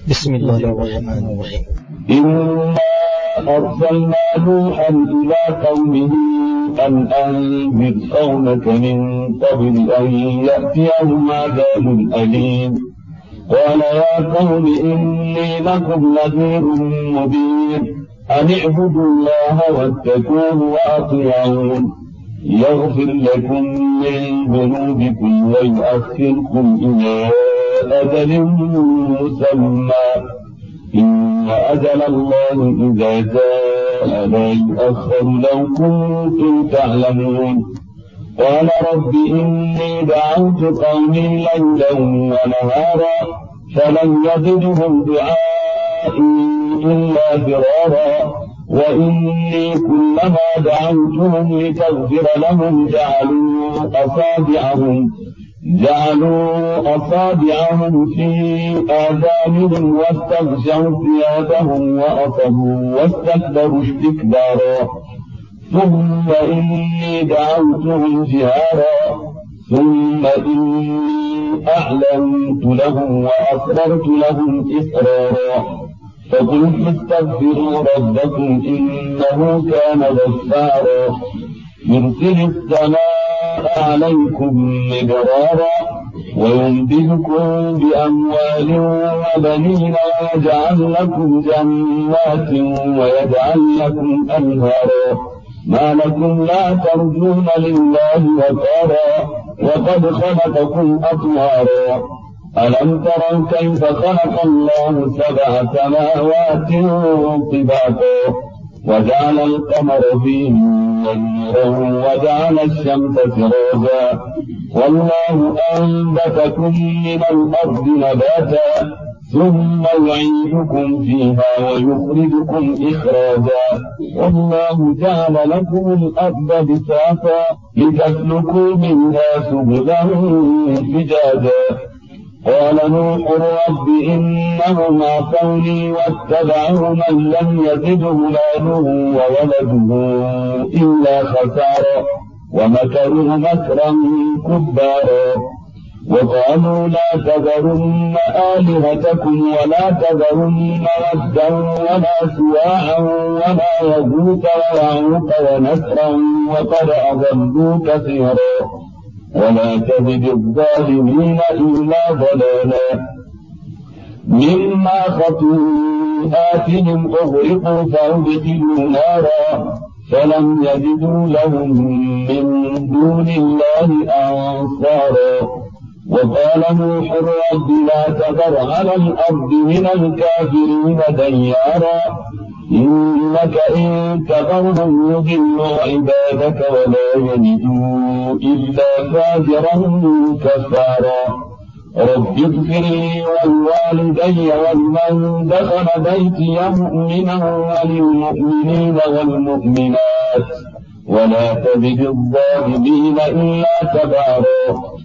بسم الله الرحمن الرحيم. إنا أرسلنا نوحا إلى قومه أن أنذر قومك من قبل أن يأتيهم عذاب أليم. قال يا قوم إني لكم نذير مبين أن اعبدوا الله واتقوه وأطيعون يغفر لكم من ذنوبكم ويؤخركم إلى أجل مسمى إن أجل الله إذا جاء لا يؤخر لو كنتم تعلمون. قال رب إني دعوت قومي ليلا ونهارا فلم يزدهم دعائي إلا فرارا وإني كلما دعوتهم لتغفر لهم جعلوا أصابعهم في آذانهم واستغشوا ثيابهم وأصروا واستكبروا استكبارا ثم إني دعوتهم جهارا ثم إني أعلنت لهم وأسررت لهم إسرارا فقلت استغفروا ربكم إنه كان غفارا يرسل السماء عليكم مدرارا ويمددكم بأموال وبنين ويجعل لكم جنات ويجعل لكم أنهارا ما لكم لا ترجون لله وقارا وقد خلقكم أطوارا ألم تروا كيف خلق الله 7 سماوات طباقا وجعل القمر فيهن نورا وجعل الشمس سراجا والله أنبتكم من الأرض نباتا ثم يعيدكم فيها ويخرجكم إخراجا والله جعل لكم الأرض بساطا لتسلكوا منها سبلا فجاجا. قال نوح رب إنهم عصوني واتبعوا من لم يزده ماله وولده إلا خسارا ومكروا مكرا كبارا وقالوا لا تذرن آلهتكم ولا تذرن ودا ولا سواعا ولا يغوث ويعوق ونسرا وقد أضلوا كثيرا ولا تزد الظالمين إلا ضلالا. مما خطيئاتهم أغرقوا فأدخلوا نارا فلم يجدوا لهم من دون الله أنصارا. وقال نوح رب لا تذر على الأرض من الكافرين ديارا إنك إن تذرهم يضلوا عبادك ولا يلدوا إلا فاجرا كفارا. رب اغفر لي ولوالدي ولمن دخل بيتي مؤمنا وللمؤمنين والمؤمنات ولا تزد الظالمين إلا تبارا.